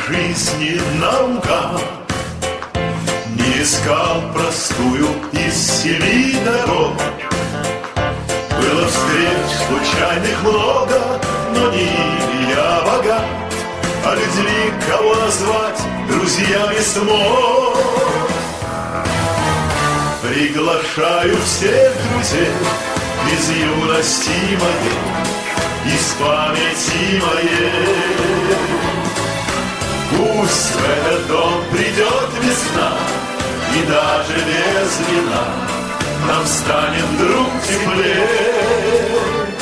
жизни наугад, не искал простую из 7 дорог. Было встреч случайных много, но не я богат, а людьми, кого назвать друзьями смог. Приглашаю всех друзей из юности моей, из памяти моей. Пусть в этот дом придет весна, и даже без вина нам станет вдруг теплее.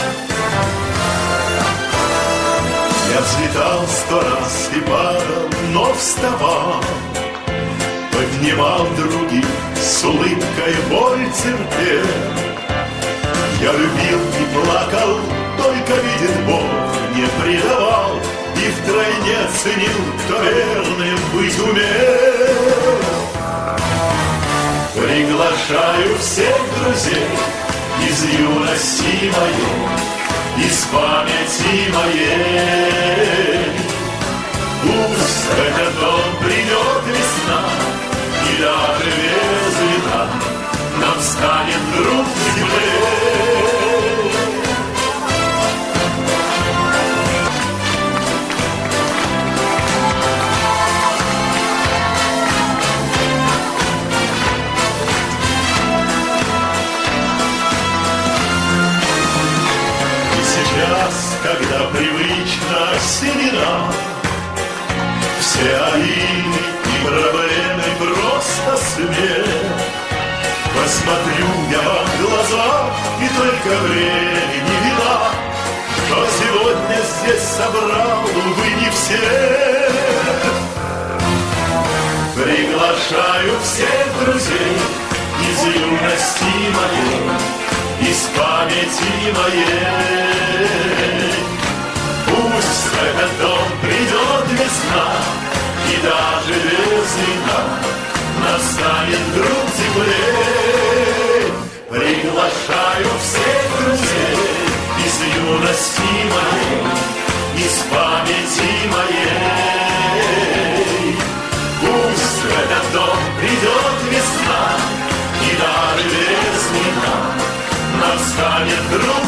Я взлетал 100 раз и падал, но вставал, поднимал других, с улыбкой боль терпел. Я любил и плакал, только видит Бог не предавал, и втройне ценил, кто верным быть умел. Приглашаю всех друзей из юности моей, из памяти моей. Пусть в этот дом придет весна, и даже без вина нам станет вдруг теплее. Когда привычна седина, все обиды и проблемы просто смех. Посмотрю я вам в глаза, и только времени вина, что сегодня здесь собрал, увы, не всех. Приглашаю всех друзей из юности моей, из памяти моей. Пусть в этот дом придет весна, и даже без вина настанет вдруг теплее. Приглашаю всех друзей из юности моей, из памяти моей. Пусть в этот дом придет весна, и даже без вина нам станет вдруг